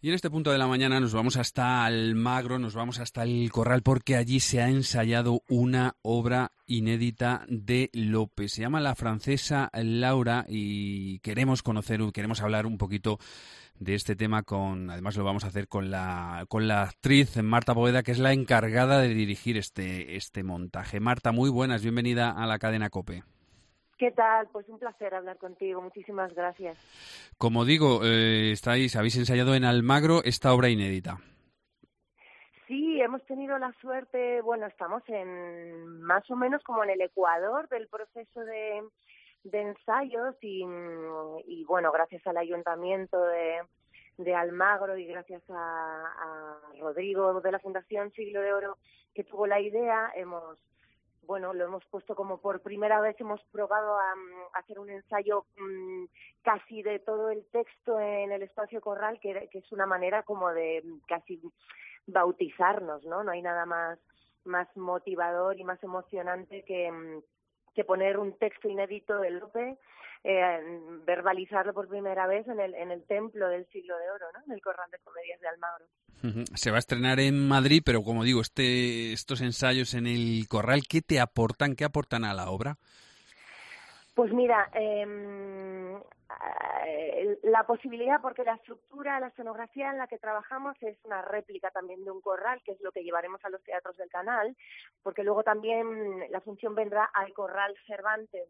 Y en este punto de la mañana nos vamos hasta Almagro, nos vamos hasta el Corral, porque allí se ha ensayado una obra inédita de Lope. Se llama La francesa Laura y queremos hablar un poquito de este tema además lo vamos a hacer con la actriz Marta Poveda, que es la encargada de dirigir este montaje. Marta, muy buenas, bienvenida a la cadena COPE. ¿Qué tal? Pues un placer hablar contigo. Muchísimas gracias. Como digo, habéis ensayado en Almagro esta obra inédita. Sí, hemos tenido la suerte, estamos más o menos como en el ecuador del proceso de ensayos y gracias al ayuntamiento de Almagro y gracias a Rodrigo de la Fundación Siglo de Oro, que tuvo la idea, lo hemos puesto como por primera vez, hemos probado a hacer un ensayo casi de todo el texto en el espacio Corral, que es una manera como de casi bautizarnos, ¿no? No hay nada más motivador y más emocionante que poner un texto inédito de Lope, verbalizarlo por primera vez en el templo del Siglo de Oro, ¿no? En el Corral de Comedias de Almagro. Se va a estrenar en Madrid, pero como digo, estos ensayos en el Corral, ¿qué aportan a la obra? Pues mira, la posibilidad, porque la estructura, la escenografía en la que trabajamos es una réplica también de un corral, que es lo que llevaremos a los teatros del canal, porque luego también la función vendrá al Corral Cervantes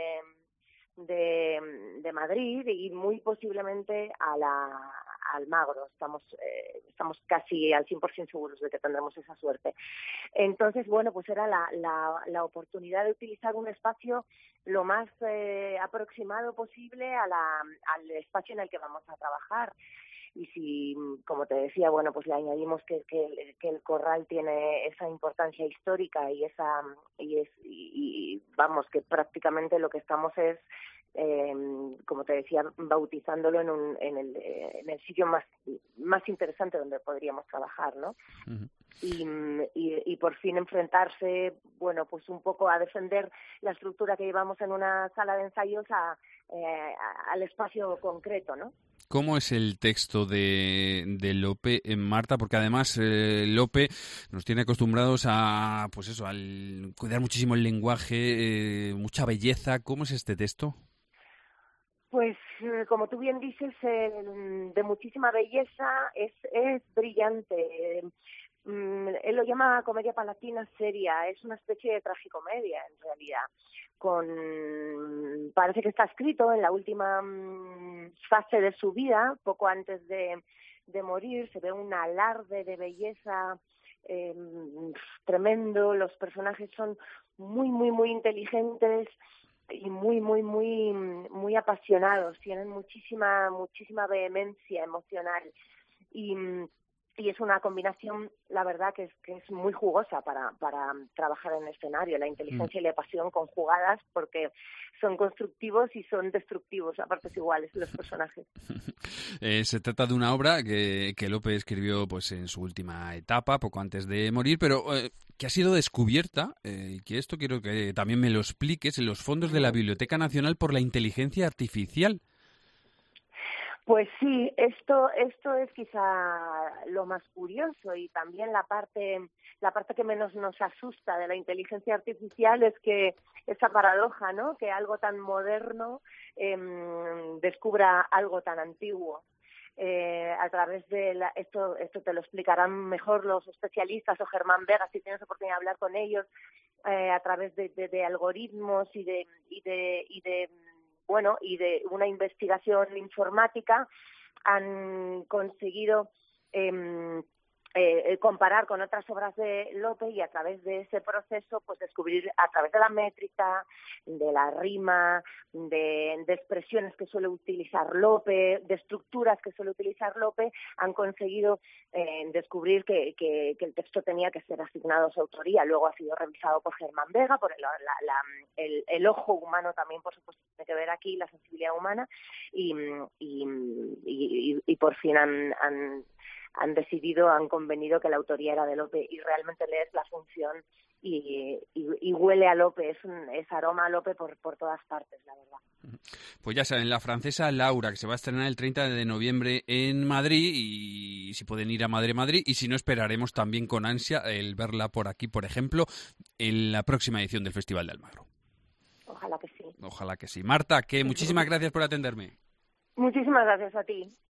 de Madrid y muy posiblemente a Almagro. Estamos casi al 100% seguros de que tendremos esa suerte. Entonces, pues era la oportunidad de utilizar un espacio lo más aproximado posible al espacio en el que vamos a trabajar. Y si, como te decía, pues le añadimos que el corral tiene esa importancia histórica y que prácticamente lo que estamos es, como te decía, bautizándolo en el sitio más interesante donde podríamos trabajar, ¿no? Uh-huh. Y por fin enfrentarse, pues un poco a defender la estructura que llevamos en una sala de ensayos al espacio concreto, ¿no? ¿Cómo es el texto de Lope en Marta? Porque además Lope nos tiene acostumbrados a, al cuidar muchísimo el lenguaje, mucha belleza. ¿Cómo es este texto? Pues, como tú bien dices, de muchísima belleza, es brillante. Él lo llama comedia palatina seria, es una especie de tragicomedia en realidad. Parece que está escrito en la última fase de su vida, poco antes de morir. Se ve un alarde de belleza tremendo. Los personajes son muy, muy, muy inteligentes y muy, muy, muy, muy apasionados. Tienen muchísima, muchísima vehemencia emocional y es una combinación, la verdad, que es muy jugosa para trabajar en el escenario, la inteligencia y la pasión conjugadas, porque son constructivos y son destructivos a partes iguales los personajes. Se trata de una obra que Lope escribió en su última etapa, poco antes de morir, pero que ha sido descubierta, y que esto quiero que también me lo expliques, en los fondos de la Biblioteca Nacional por la Inteligencia Artificial. Pues sí, esto es quizá lo más curioso y también la parte que menos nos asusta de la inteligencia artificial es que esa paradoja, ¿no? Que algo tan moderno descubra algo tan antiguo. A través de esto te lo explicarán mejor los especialistas o Germán Vega si tienes oportunidad de hablar con ellos, a través de algoritmos y de una investigación informática han conseguido comparar con otras obras de Lope y a través de ese proceso pues descubrir a través de la métrica, de la rima, de expresiones que suele utilizar Lope, de estructuras que suele utilizar Lope, han conseguido descubrir que el texto tenía que ser asignado a su autoría. Luego ha sido revisado por Germán Vega, por el ojo humano también, por supuesto, tiene que ver aquí, la sensibilidad humana, y por fin han convenido que la autoría era de Lope y realmente lees la función y huele a Lope, es aroma a Lope por todas partes, la verdad. Pues ya saben, La francesa Laura, que se va a estrenar el 30 de noviembre en Madrid y si pueden ir a Madrid, y si no, esperaremos también con ansia el verla por aquí, por ejemplo, en la próxima edición del Festival de Almagro. Ojalá que sí. Ojalá que sí. Marta, que muchísimas gracias por atenderme. Muchísimas gracias a ti.